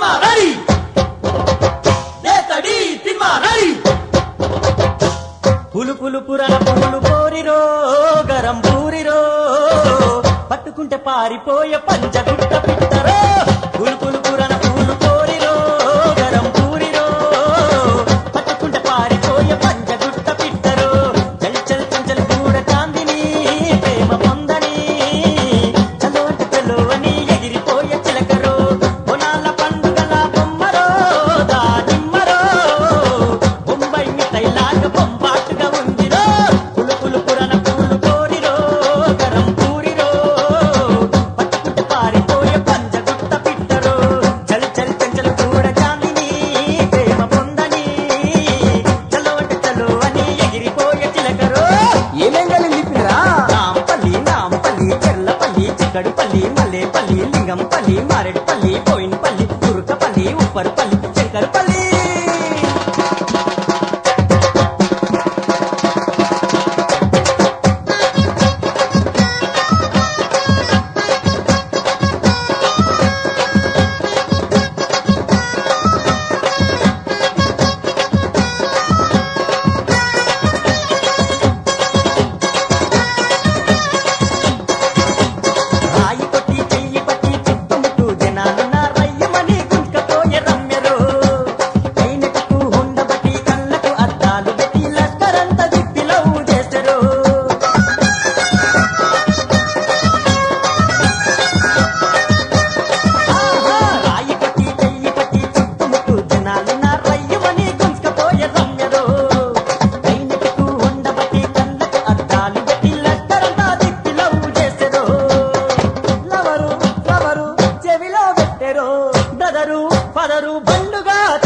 తిమ్మారడి నేతడి తిమ్మారడి పులు పులు పురణ పులు పోరిరో గరం పూరిరో పట్టుకుంటే పారిపోయే పంచగుట్ట పిట్టరో పులు పులు పురణ పులు పోరిరో గరం పూరిరో పట్టుకుంటే పారిపోయే పంచగుట్ట పిట్టరో చల్ చల్ చంచల్ కూడా చాందిని ప్రేమ పొందని చలో అంటే చలో అని ఎగిరిపోయే చిలకరో బొనాల పండుగల బొమ్మరో దానిమ్మరో బొంబాయి మిఠాయిలాగా బొంబాటుగా ఉందిరో పులు పులు పురణ పులు పోరిరో గరం పూరిరో పట్టుకుంటే పారిపోయే పంచగుట్ట పిట్టరో చల్ చల్ చంచల్ కూడా చాందిని ప్రేమ పొందని చలో అంటే చలో అని ఎగిరిపోయే చిలకరో ఏమేంగాలి లిపిరా నాంపల్లి చెర్లపల్లి చిక్కడిపల్లి మల్లేపల్లి లింగంపల్లి మారేడుపల్లి పోయినపల్లి తురుకపల్లి ఉప్పర్పల్లి శంకర్పల్లి రాయి కొట్టి చెయ్యి పట్టి చుట్టుముట్టు జనాలున్న రయ్యమని గుంటపోయే రమ్యరో అయినకు ఉండబట్టి కళ్ళకు అద్దాలు పెట్టి లష్కరంత దిప్పిలవు చేసరో రాయి కొట్టి చెయ్యి పట్టి చుట్టుముట్టు జనాలున్న రయ్యమని గుంటపోయే రమ్యరో అయినకు ఉండబట్టి కళ్ళకు అద్దాలు పెట్టి లష్కరంత దిప్పిలవు చేసరో లవరు చెవిలో పెట్టెరో బ్రదరు ఫదరు బండుగా